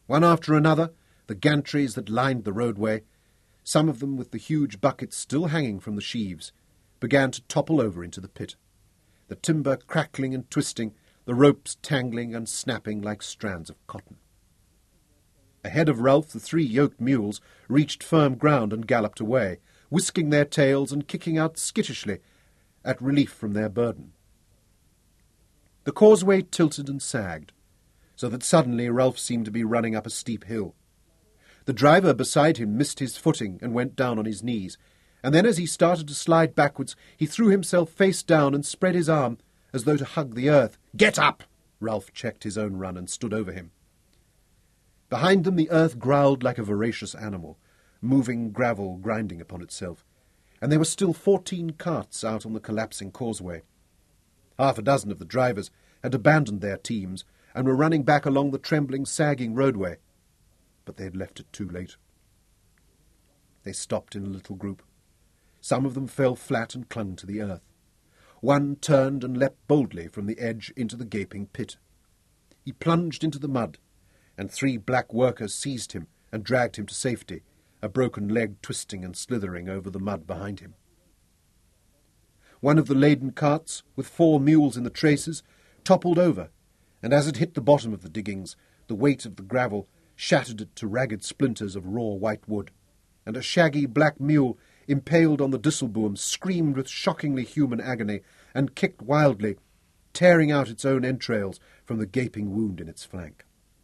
One after another, the gantries that lined the roadway, some of them with the huge buckets still hanging from the sheaves, began to topple over into the pit, the timber crackling and twisting, the ropes tangling and snapping like strands of cotton. Ahead of Ralph, the 3 yoked mules reached firm ground and galloped away, whisking their tails and kicking out skittishly at relief from their burden. The causeway tilted and sagged, so that suddenly Ralph seemed to be running up a steep hill. The driver beside him missed his footing and went down on his knees, and then as he started to slide backwards, he threw himself face down and spread his arm as though to hug the earth. "Get up!" Ralph checked his own run and stood over him. Behind them the earth growled like a voracious animal, moving gravel grinding upon itself, and there were still 14 carts out on the collapsing causeway. Half a dozen of the drivers had abandoned their teams and were running back along the trembling, sagging roadway, but they had left it too late. They stopped in a little group. Some of them fell flat and clung to the earth. One turned and leapt boldly from the edge into the gaping pit. He plunged into the mud, and 3 black workers seized him and dragged him to safety, a broken leg twisting and slithering over the mud behind him. One of the laden carts, with 4 mules in the traces, toppled over, and as it hit the bottom of the diggings, the weight of the gravel shattered it to ragged splinters of raw white wood, and a shaggy black mule impaled on the disselboom screamed with shockingly human agony and kicked wildly, tearing out its own entrails from the gaping wound in its flank.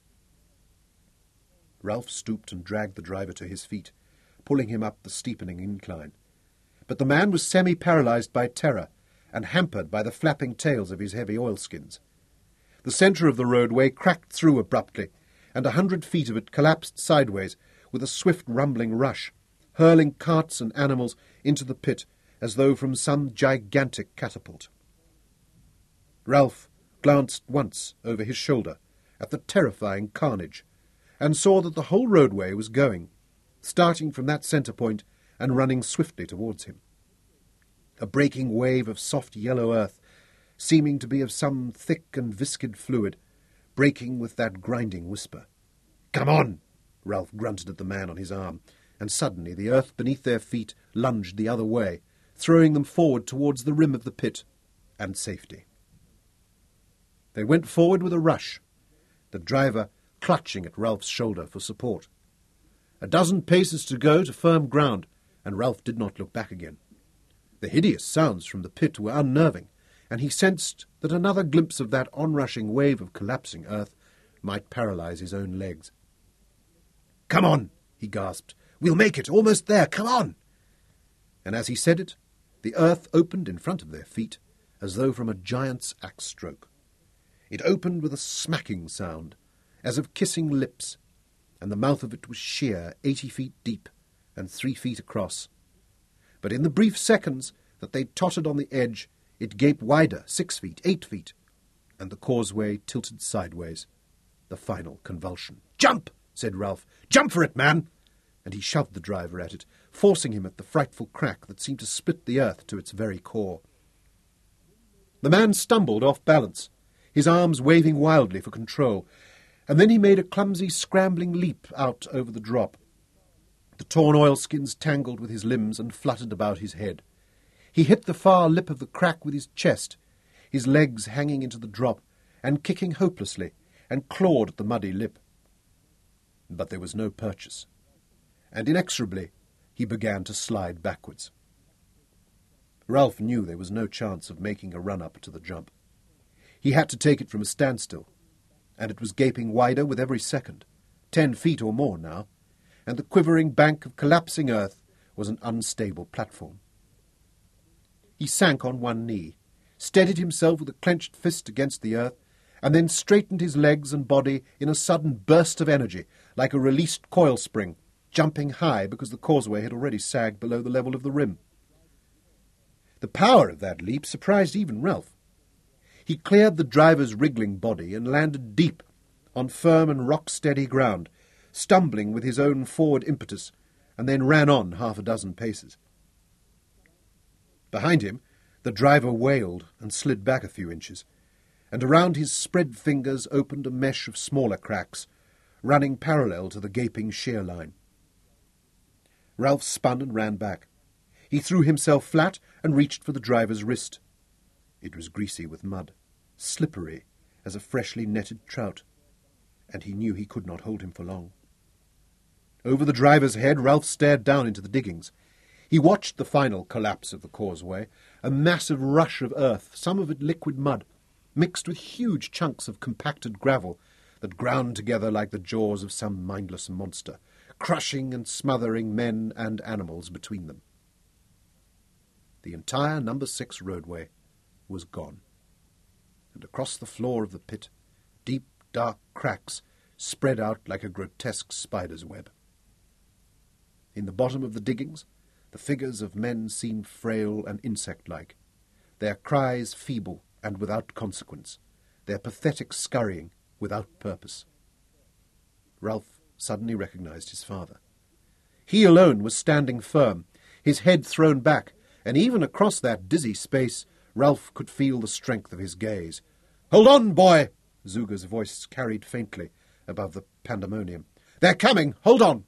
Ralph stooped and dragged the driver to his feet, pulling him up the steepening incline. But the man was semi-paralyzed by terror and hampered by the flapping tails of his heavy oilskins. The centre of the roadway cracked through abruptly, and 100 feet of it collapsed sideways with a swift rumbling rush, hurling carts and animals into the pit as though from some gigantic catapult. Ralph glanced once over his shoulder at the terrifying carnage, and saw that the whole roadway was going, starting from that centre point and running swiftly towards him. A breaking wave of soft yellow earth, seeming to be of some thick and viscid fluid, breaking with that grinding whisper. "Come on!" Ralph grunted at the man on his arm, and suddenly the earth beneath their feet lunged the other way, throwing them forward towards the rim of the pit and safety. They went forward with a rush, the driver clutching at Ralph's shoulder for support. A dozen paces to go to firm ground, and Ralph did not look back again. The hideous sounds from the pit were unnerving, and he sensed that another glimpse of that onrushing wave of collapsing earth might paralyze his own legs. "Come on!" he gasped. "We'll make it! Almost there! Come on!" And as he said it, the earth opened in front of their feet, as though from a giant's axe stroke. It opened with a smacking sound, as of kissing lips, and the mouth of it was sheer, 80 feet deep and 3 feet across. But in the brief seconds that they tottered on the edge, it gaped wider, 6 feet, 8 feet, and the causeway tilted sideways, the final convulsion. "Jump!" said Ralph. "Jump for it, man!" And he shoved the driver at it, forcing him at the frightful crack that seemed to split the earth to its very core. The man stumbled off balance, his arms waving wildly for control, and then he made a clumsy, scrambling leap out over the drop. The torn oilskins tangled with his limbs and fluttered about his head. He hit the far lip of the crack with his chest, his legs hanging into the drop, and kicking hopelessly, and clawed at the muddy lip. But there was no purchase, and inexorably he began to slide backwards. Ralph knew there was no chance of making a run-up to the jump. He had to take it from a standstill, and it was gaping wider with every second, 10 feet or more now, and the quivering bank of collapsing earth was an unstable platform. He sank on one knee, steadied himself with a clenched fist against the earth, and then straightened his legs and body in a sudden burst of energy, like a released coil spring, jumping high because the causeway had already sagged below the level of the rim. The power of that leap surprised even Ralph. He cleared the driver's wriggling body and landed deep on firm and rock-steady ground, stumbling with his own forward impetus, and then ran on 6 paces. Behind him, the driver wailed and slid back a few inches, and around his spread fingers opened a mesh of smaller cracks, running parallel to the gaping shear line. Ralph spun and ran back. He threw himself flat and reached for the driver's wrist. It was greasy with mud, slippery as a freshly netted trout, and he knew he could not hold him for long. Over the driver's head, Ralph stared down into the diggings. He watched the final collapse of the causeway, a massive rush of earth, some of it liquid mud, mixed with huge chunks of compacted gravel that ground together like the jaws of some mindless monster, crushing and smothering men and animals between them. The entire No. 6 roadway was gone, and across the floor of the pit, deep, dark cracks spread out like a grotesque spider's web. In the bottom of the diggings, the figures of men seemed frail and insect-like, their cries feeble and without consequence, their pathetic scurrying without purpose. Ralph suddenly recognized his father. He alone was standing firm, his head thrown back, and even across that dizzy space Ralph could feel the strength of his gaze. "Hold on, boy!" Zuga's voice carried faintly above the pandemonium. "They're coming! Hold on!"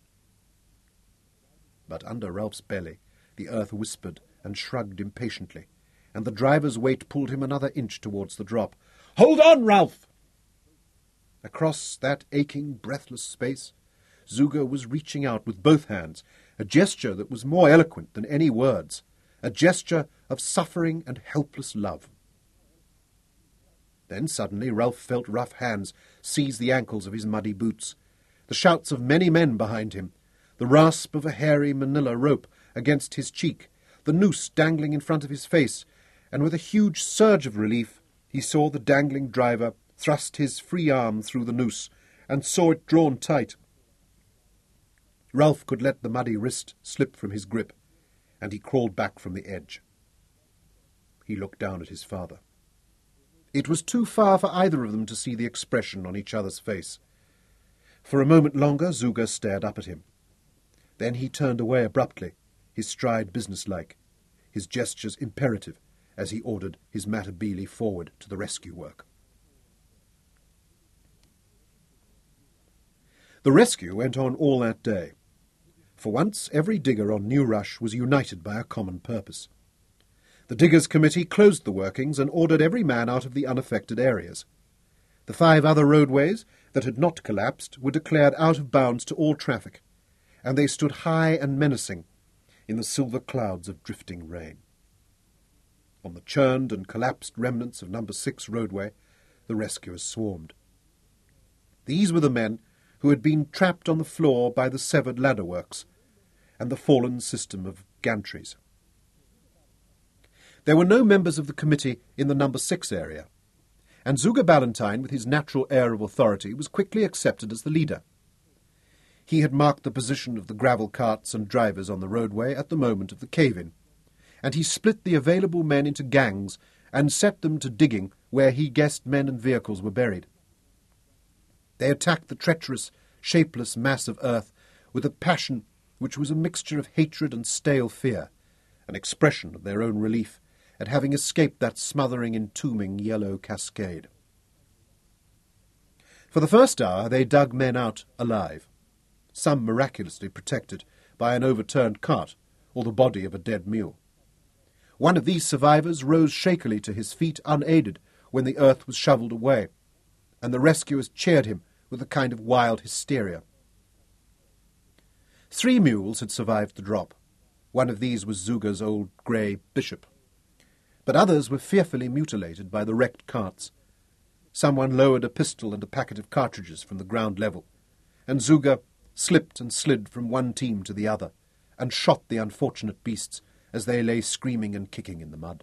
But under Ralph's belly the earth whispered and shrugged impatiently, and the driver's weight pulled him another inch towards the drop. "Hold on, Ralph!" Across that aching, breathless space, Zuga was reaching out with both hands, a gesture that was more eloquent than any words, a gesture of suffering and helpless love. Then suddenly Ralph felt rough hands seize the ankles of his muddy boots, the shouts of many men behind him, the rasp of a hairy manila rope against his cheek, the noose dangling in front of his face, and with a huge surge of relief he saw the dangling driver thrust his free arm through the noose and saw it drawn tight. Ralph could let the muddy wrist slip from his grip, and he crawled back from the edge. He looked down at his father. It was too far for either of them to see the expression on each other's face. For a moment longer Zuga stared up at him. Then he turned away abruptly, his stride businesslike, his gestures imperative, as he ordered his Matabele forward to the rescue work. The rescue went on all that day. For once, every digger on New Rush was united by a common purpose. The Diggers' Committee closed the workings and ordered every man out of the unaffected areas. The 5 other roadways that had not collapsed were declared out of bounds to all traffic, and they stood high and menacing in the silver clouds of drifting rain. On the churned and collapsed remnants of No. 6 roadway, the rescuers swarmed. These were the men who had been trapped on the floor by the severed ladderworks and the fallen system of gantries. There were no members of the committee in the No. 6 area, and Zuga Ballantyne, with his natural air of authority, was quickly accepted as the leader. He had marked the position of the gravel carts and drivers on the roadway at the moment of the cave-in, and he split the available men into gangs and set them to digging where he guessed men and vehicles were buried. They attacked the treacherous, shapeless mass of earth with a passion which was a mixture of hatred and stale fear, an expression of their own relief at having escaped that smothering, entombing yellow cascade. For the first hour they dug men out alive, some miraculously protected by an overturned cart or the body of a dead mule. One of these survivors rose shakily to his feet unaided when the earth was shovelled away, and the rescuers cheered him with a kind of wild hysteria. 3 mules had survived the drop. One of these was Zuga's old grey Bishop. But others were fearfully mutilated by the wrecked carts. Someone lowered a pistol and a packet of cartridges from the ground level, and Zuga slipped and slid from one team to the other, and shot the unfortunate beasts as they lay screaming and kicking in the mud.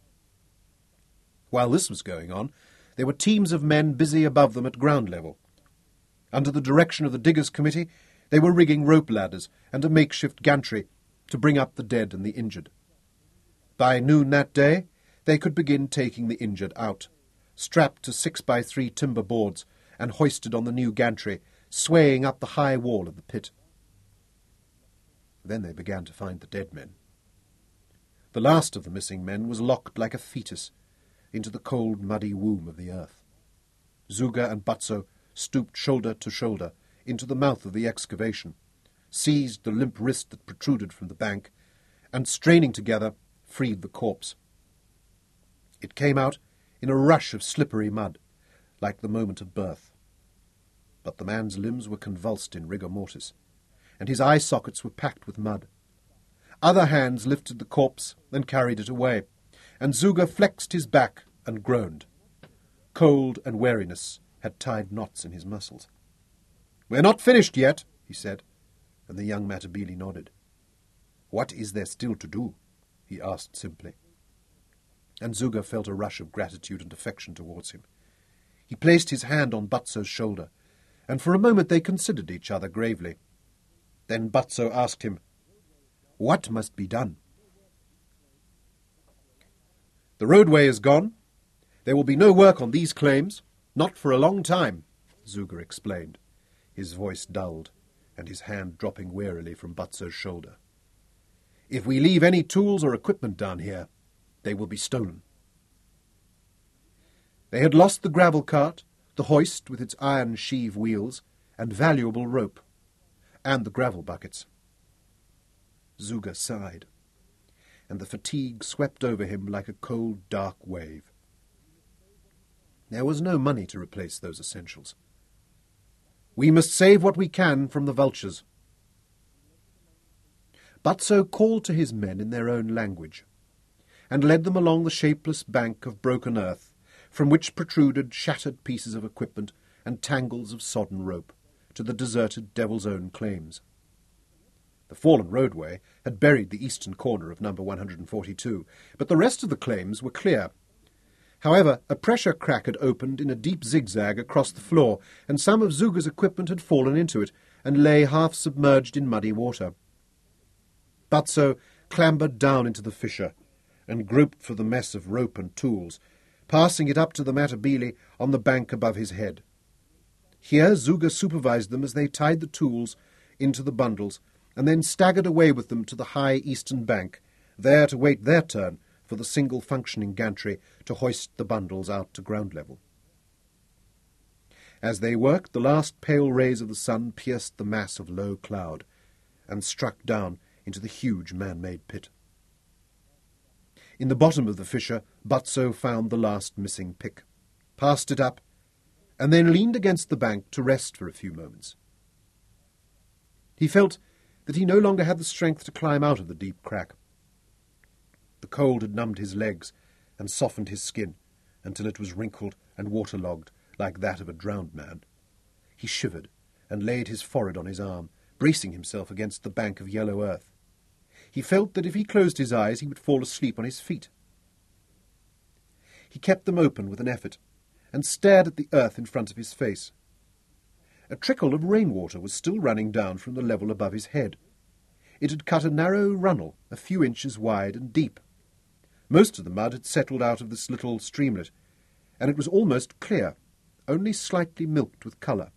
While this was going on, there were teams of men busy above them at ground level. Under the direction of the Diggers' Committee, they were rigging rope ladders and a makeshift gantry to bring up the dead and the injured. By noon that day, they could begin taking the injured out, strapped to 6x3 timber boards and hoisted on the new gantry, swaying up the high wall of the pit. Then they began to find the dead men. The last of the missing men was locked like a fetus into the cold, muddy womb of the earth. Zuga and Butso stooped shoulder to shoulder into the mouth of the excavation, seized the limp wrist that protruded from the bank, and, straining together, freed the corpse. It came out in a rush of slippery mud, like the moment of birth. But the man's limbs were convulsed in rigor mortis, and his eye sockets were packed with mud. Other hands lifted the corpse and carried it away, and Zuga flexed his back and groaned. Cold and weariness had tied knots in his muscles. "We're not finished yet," he said, and the young Matabele nodded. "What is there still to do?" he asked simply. And Zuga felt a rush of gratitude and affection towards him. He placed his hand on Batso's shoulder, and for a moment they considered each other gravely. Then Batso asked him, "What must be done?" "The roadway is gone. There will be no work on these claims, not for a long time," Zuga explained, his voice dulled, and his hand dropping wearily from Batso's shoulder. "If we leave any tools or equipment down here, they will be stolen." They had lost the gravel cart, the hoist with its iron sheave wheels, and valuable rope, and the gravel buckets. Zuga sighed, and the fatigue swept over him like a cold, dark wave. There was no money to replace those essentials. "We must save what we can from the vultures." Batso called to his men in their own language, and led them along the shapeless bank of broken earth, from which protruded shattered pieces of equipment and tangles of sodden rope, to the deserted Devil's Own claims. The fallen roadway had buried the eastern corner of number 142, but the rest of the claims were clear. However, a pressure crack had opened in a deep zigzag across the floor, and some of Zuga's equipment had fallen into it, and lay half submerged in muddy water. Batso clambered down into the fissure, and groped for the mess of rope and tools, passing it up to the Matabele on the bank above his head. Here Zuga supervised them as they tied the tools into the bundles, and then staggered away with them to the high eastern bank, there to wait their turn for the single functioning gantry to hoist the bundles out to ground level. As they worked, the last pale rays of the sun pierced the mass of low cloud, and struck down into the huge man-made pit. In the bottom of the fissure, Batso found the last missing pick, passed it up, and then leaned against the bank to rest for a few moments. He felt that he no longer had the strength to climb out of the deep crack. The cold had numbed his legs and softened his skin until it was wrinkled and waterlogged like that of a drowned man. He shivered and laid his forehead on his arm, bracing himself against the bank of yellow earth. He felt that if he closed his eyes he would fall asleep on his feet. He kept them open with an effort, and stared at the earth in front of his face. A trickle of rainwater was still running down from the level above his head. It had cut a narrow runnel a few inches wide and deep. Most of the mud had settled out of this little streamlet, and it was almost clear, only slightly milked with colour.